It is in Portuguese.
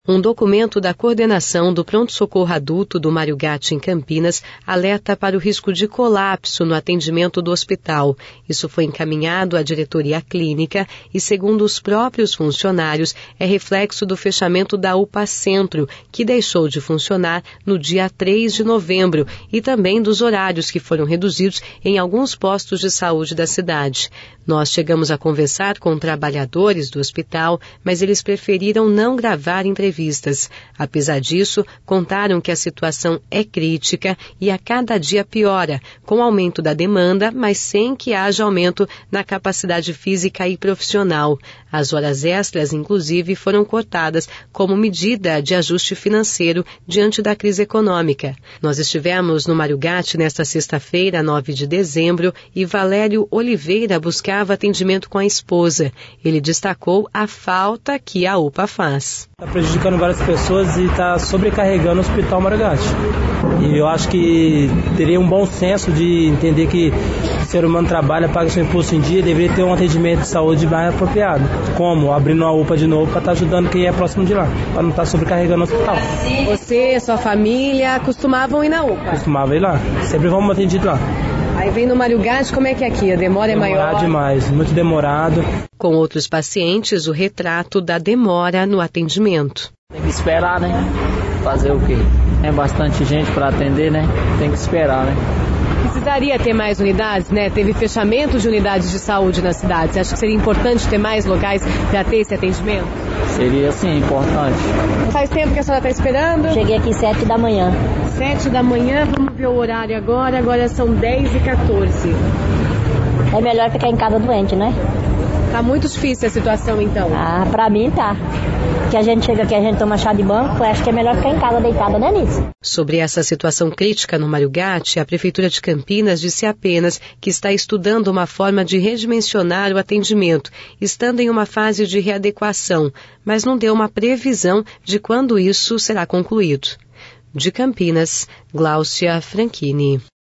Um documento da coordenação do pronto-socorro adulto do Mário Gatti em Campinas alerta para o risco de colapso no atendimento do hospital. Isso foi encaminhado à diretoria clínica e, segundo os próprios funcionários, é reflexo do fechamento da UPA Centro, que deixou de funcionar no dia 3 de novembro, e também dos horários que foram reduzidos em alguns postos de saúde da cidade. Nós chegamos a conversar com trabalhadores do hospital, mas eles preferiram não gravar entrevistas. Apesar disso, contaram que a situação é crítica e a cada dia piora, com aumento da demanda, mas sem que haja aumento na capacidade física e profissional. As horas extras, inclusive, foram cortadas como medida de ajuste financeiro diante da crise econômica. Nós estivemos no Mário Gatti nesta sexta-feira, 9 de dezembro, e Valério Oliveira buscava atendimento com a esposa. Ele destacou a falta que a UPA faz. Está prejudicando várias pessoas e está sobrecarregando o Hospital Mário Gatti. E eu acho que teria um bom senso de entender que o ser humano trabalha, paga seu imposto em dia, deveria ter um atendimento de saúde mais apropriado. Como? Abrindo uma UPA de novo para estar ajudando quem é próximo de lá, para não estar sobrecarregando o hospital. Você e sua família costumavam ir na UPA? Costumava ir lá, sempre vamos atendido lá. Aí vem no Mário Gatti, como é que é aqui? A demora é maior? Demorado demais, muito demorado. Com outros pacientes, o retrato da demora no atendimento. Tem que esperar, né? Fazer o quê? É bastante gente para atender, né? Tem que esperar, né? Precisaria ter mais unidades, né? Teve fechamento de unidades de saúde na cidade. Você acha que seria importante ter mais locais para ter esse atendimento? Seria, sim, importante. Faz tempo que a senhora está esperando? Cheguei aqui 7 da manhã. 7 da manhã, vamos ver o horário agora. Agora são 10h14. É melhor ficar em casa doente, né? Tá muito difícil a situação, então? Ah, pra mim tá. Que a gente chega aqui, a gente toma chá de banco, acho que é melhor ficar em casa deitada, né, nisso? Sobre essa situação crítica no Mário Gatti, a Prefeitura de Campinas disse apenas que está estudando uma forma de redimensionar o atendimento, estando em uma fase de readequação, mas não deu uma previsão de quando isso será concluído. De Campinas, Gláucia Franchini.